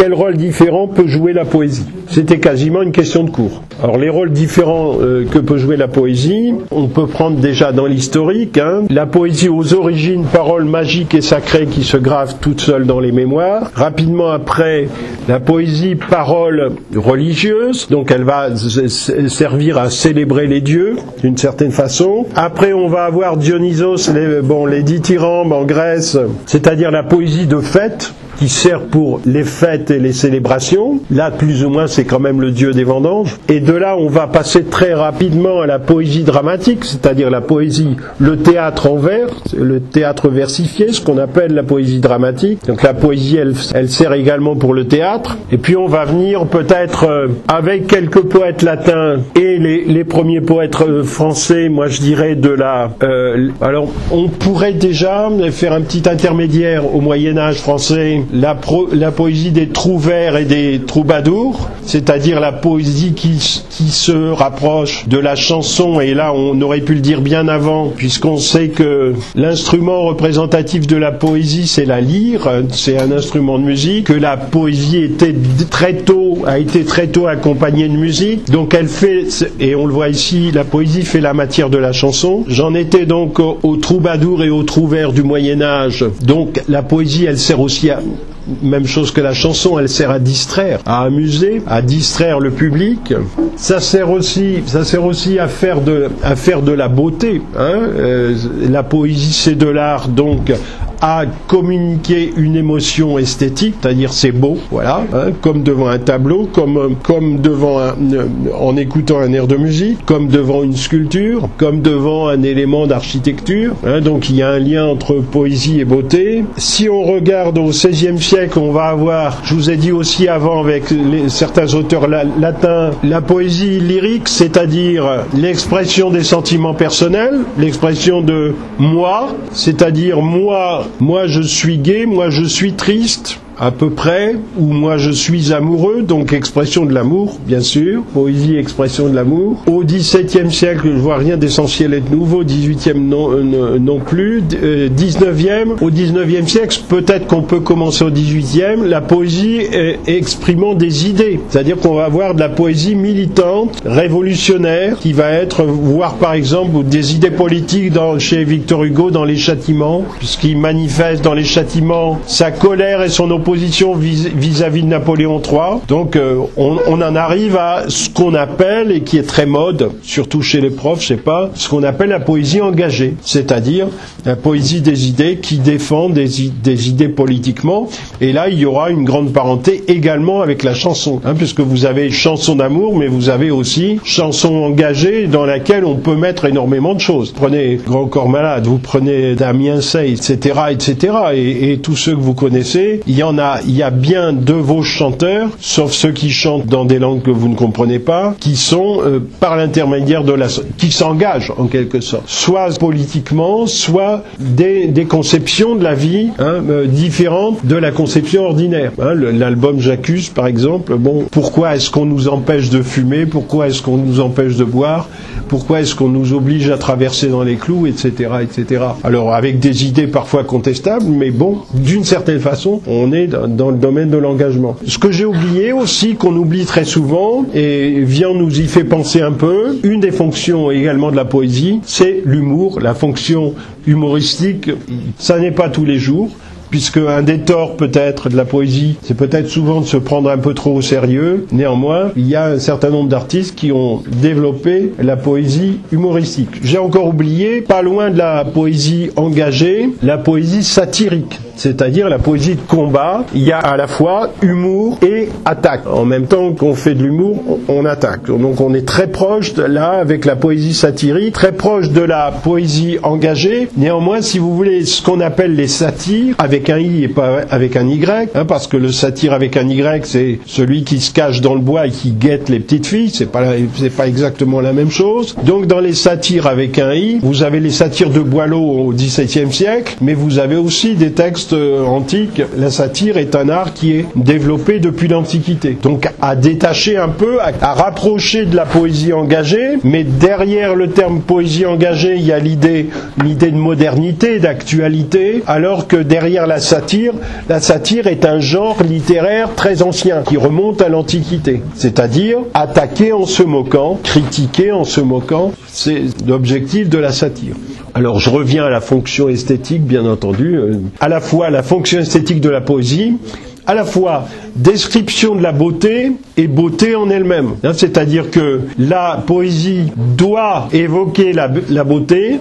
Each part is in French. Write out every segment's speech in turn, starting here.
quel rôle différent peut jouer la poésie? C'était quasiment une question de cours. Alors les rôles différents que peut jouer la poésie, on peut prendre déjà dans l'historique, la poésie aux origines, parole magique et sacrée qui se grave toute seule dans les mémoires. Rapidement après, la poésie, parole religieuse, donc elle va servir à célébrer les dieux d'une certaine façon. Après, on va avoir Dionysos, les dithyrambes en Grèce, c'est-à-dire la poésie de fête, qui sert pour les fêtes et les célébrations. Là, plus ou moins, c'est quand même le dieu des vendanges. Et de là, on va passer très rapidement à la poésie dramatique, c'est-à-dire la poésie, le théâtre en vers, le théâtre versifié, ce qu'on appelle la poésie dramatique. Donc la poésie, elle sert également pour le théâtre. Et puis on va venir peut-être avec quelques poètes latins et les premiers poètes français, moi je dirais alors on pourrait déjà faire un petit intermédiaire au Moyen-Âge français, la poésie des trouvères et des troubadours, c'est-à-dire la poésie qui se rapproche de la chanson, et là on aurait pu le dire bien avant, puisqu'on sait que l'instrument représentatif de la poésie c'est la lyre, c'est un instrument de musique, que la poésie a été très tôt accompagnée de musique, donc elle fait, et on le voit ici, la poésie fait la matière de la chanson. J'en étais donc aux troubadours et aux trouvères du Moyen-Âge, donc la poésie elle sert aussi à même chose que la chanson, elle sert à distraire, à amuser, à distraire le public. Ça sert aussi à faire de la beauté. La poésie, c'est de l'art, donc à communiquer une émotion esthétique, c'est-à-dire c'est beau, voilà, comme devant un tableau, comme devant en écoutant un air de musique, comme devant une sculpture, comme devant un élément d'architecture. Donc il y a un lien entre poésie et beauté. Si on regarde au XVIe siècle, on va avoir, je vous ai dit aussi avant avec certains auteurs latins, la poésie lyrique, c'est-à-dire l'expression des sentiments personnels, l'expression de moi, c'est-à-dire moi je suis gai, moi je suis triste, à peu près, ou moi je suis amoureux, donc expression de l'amour, bien sûr, poésie, expression de l'amour. Au XVIIe siècle, je vois rien d'essentiel et de nouveau, XVIIIe non plus, au XIXe siècle, peut-être qu'on peut commencer au XVIIIe, la poésie exprimant des idées, c'est-à-dire qu'on va avoir de la poésie militante, révolutionnaire, qui va être, voire par exemple, des idées politiques chez Victor Hugo dans Les Châtiments, puisqu'il manifeste dans Les Châtiments sa colère et son opposition vis-à-vis de Napoléon III. Donc on en arrive à ce qu'on appelle, et qui est très mode, surtout chez les profs, ce qu'on appelle la poésie engagée, c'est-à-dire la poésie des idées qui défend des idées politiquement. Et là, il y aura une grande parenté également avec la chanson, puisque vous avez chanson d'amour, mais vous avez aussi chanson engagée dans laquelle on peut mettre énormément de choses. Prenez Grand Corps Malade, vous prenez Damien Say, etc., et tous ceux que vous connaissez, il y a bien de vos chanteurs, sauf ceux qui chantent dans des langues que vous ne comprenez pas, qui sont par l'intermédiaire qui s'engagent en quelque sorte, soit politiquement, soit des conceptions de la vie différentes de la conception ordinaire. L'album J'accuse, par exemple, pourquoi est-ce qu'on nous empêche de fumer, pourquoi est-ce qu'on nous empêche de boire, pourquoi est-ce qu'on nous oblige à traverser dans les clous, etc., etc. Alors avec des idées parfois contestables, mais d'une certaine façon, on est dans le domaine de l'engagement. Ce que j'ai oublié aussi, qu'on oublie très souvent, et Vian nous y fait penser un peu, une des fonctions également de la poésie, c'est l'humour, la fonction humoristique. Ça n'est pas tous les jours, puisque un des torts peut-être de la poésie, c'est peut-être souvent de se prendre un peu trop au sérieux. Néanmoins, il y a un certain nombre d'artistes qui ont développé la poésie humoristique. J'ai encore oublié, pas loin de la poésie engagée, la poésie satirique, c'est-à-dire la poésie de combat. Il y a à la fois humour et attaque. En même temps qu'on fait de l'humour, on attaque. Donc on est très proche là avec la poésie satirique, très proche de la poésie engagée. Néanmoins, si vous voulez, ce qu'on appelle les satires, avec un I et pas avec un Y, parce que le satire avec un Y, c'est celui qui se cache dans le bois et qui guette les petites filles, c'est pas exactement la même chose. Donc dans les satires avec un I, vous avez les satires de Boileau au XVIIe siècle, mais vous avez aussi des textes textes antiques, la satire est un art qui est développé depuis l'Antiquité. Donc à détacher un peu, à rapprocher de la poésie engagée, mais derrière le terme poésie engagée, il y a l'idée de modernité, d'actualité, alors que derrière la satire est un genre littéraire très ancien, qui remonte à l'Antiquité. C'est-à-dire attaquer en se moquant, critiquer en se moquant, c'est l'objectif de la satire. Alors je reviens à la fonction esthétique, bien entendu, à la fois la fonction esthétique de la poésie, à la fois description de la beauté et beauté en elle-même. C'est-à-dire que la poésie doit évoquer la beauté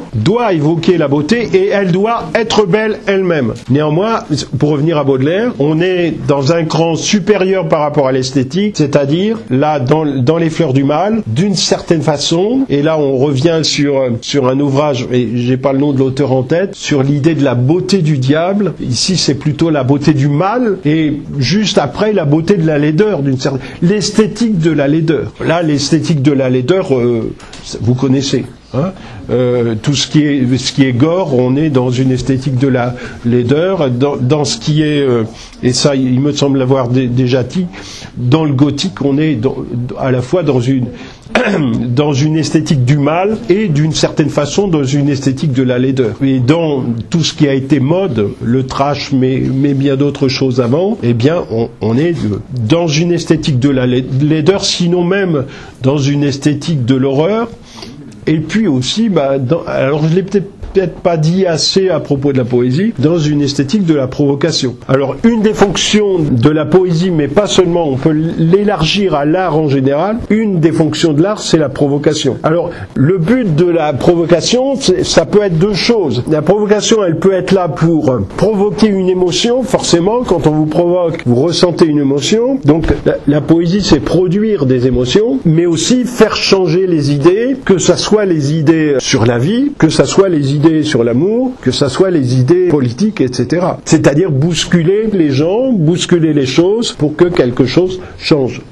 et elle doit être belle elle-même. Néanmoins, pour revenir à Baudelaire, on est dans un cran supérieur par rapport à l'esthétique, c'est-à-dire là, dans Les Fleurs du Mal, d'une certaine façon, et là on revient sur un ouvrage, et j'ai pas le nom de l'auteur en tête, sur l'idée de la beauté du diable. Ici c'est plutôt la beauté du mal, et juste après la beauté de la laideur, l'esthétique de la laideur. Là, l'esthétique de la laideur, vous connaissez. Hein, tout ce qui est gore, on est dans une esthétique de la laideur, dans ce qui est, et ça il me semble l'avoir déjà dit, dans le gothique on est à la fois dans une esthétique du mal et d'une certaine façon dans une esthétique de la laideur. Et dans tout ce qui a été mode, le trash mais bien d'autres choses avant, eh bien on est dans une esthétique de la laideur, sinon même dans une esthétique de l'horreur. Et puis aussi, alors je l'ai peut-être pas dit assez à propos de la poésie, dans une esthétique de la provocation. Alors une des fonctions de la poésie, mais pas seulement, on peut l'élargir à l'art en général, une des fonctions de l'art, c'est la provocation. Alors le but de la provocation, ça peut être deux choses. La provocation, elle peut être là pour provoquer une émotion, forcément, quand on vous provoque, vous ressentez une émotion. Donc la poésie, c'est produire des émotions, mais aussi faire changer les idées, que ça soit les idées sur la vie, que ça soit les idées sur l'amour, que ça soit les idées politiques, etc. C'est-à-dire bousculer les gens, bousculer les choses pour que quelque chose change.